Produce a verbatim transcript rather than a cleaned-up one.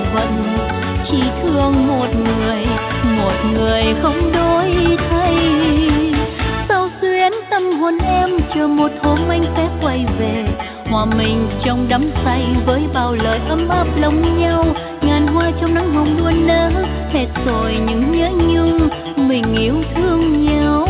phận, chỉ thương một người, một người không đổi thay. Sao xuyến tâm hồn em chờ một hôm anh sẽ quay về, hòa mình trong đắm say với bao lời ấm áp lòng nhau. Ngàn hoa trong nắng hồng luôn nở, hết rồi những nhớ nhung mình yêu thương nhau.